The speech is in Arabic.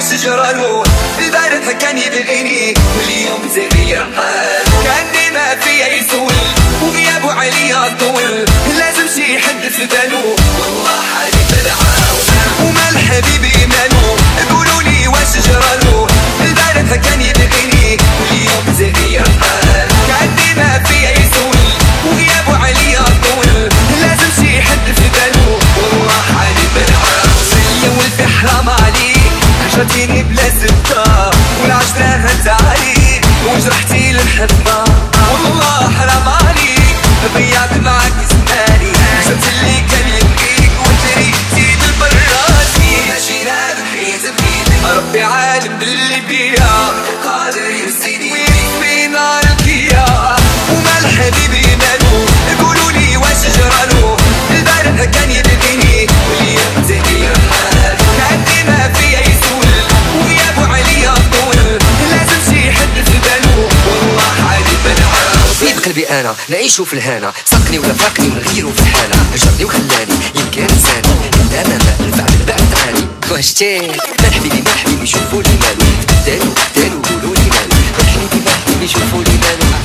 واش جرالو؟ البارح كان يبغيني واليوم تغير حال، كأني ما فيا يسول وغيابو عليا طول، لازم شي حد في بالو والله حالي بالعاون. وما الحبيبي مالو؟ قولولي واش جرالو؟ البارح كان يبغيني واليوم تغير حال، كأني ما فيا يسول وغيابو عليا طول، لازم شي حد في بالو والله حالي بالعاون. يا ولدي حرام عليك عشرتيني بلا زبدة والعشرة هانت عليك وجرحتي المحبة، والله حرام عليك ضيعت معاك زماني، شفت اللي كان يبغيك وتريتي بالبراسي، ماشينا بحيت بيدك ربي عالم باللي بيا قادر يرسيني ويكفي نار الكيا. وما الحبيبي مالو؟ قولولي واش جرالو؟ البارح كان يبغيني واليوم تغير حال، كأني ما فيا يسول وغيابو عليا طول، لازم شي حد في بالو والله حالي بالعاون. في بقلبي انا نعيشو في الهنا، سقني ولا فاقني ونغيرو في الحالة، هجرني وخلاني يمكن انساني لا الفعل بعد تعاني. واشتي ما حبيبي ما حبيبي شوفولي مالو، دارو قولولي مالو، ما حبيبي ما حبيبي شوفولي مالو.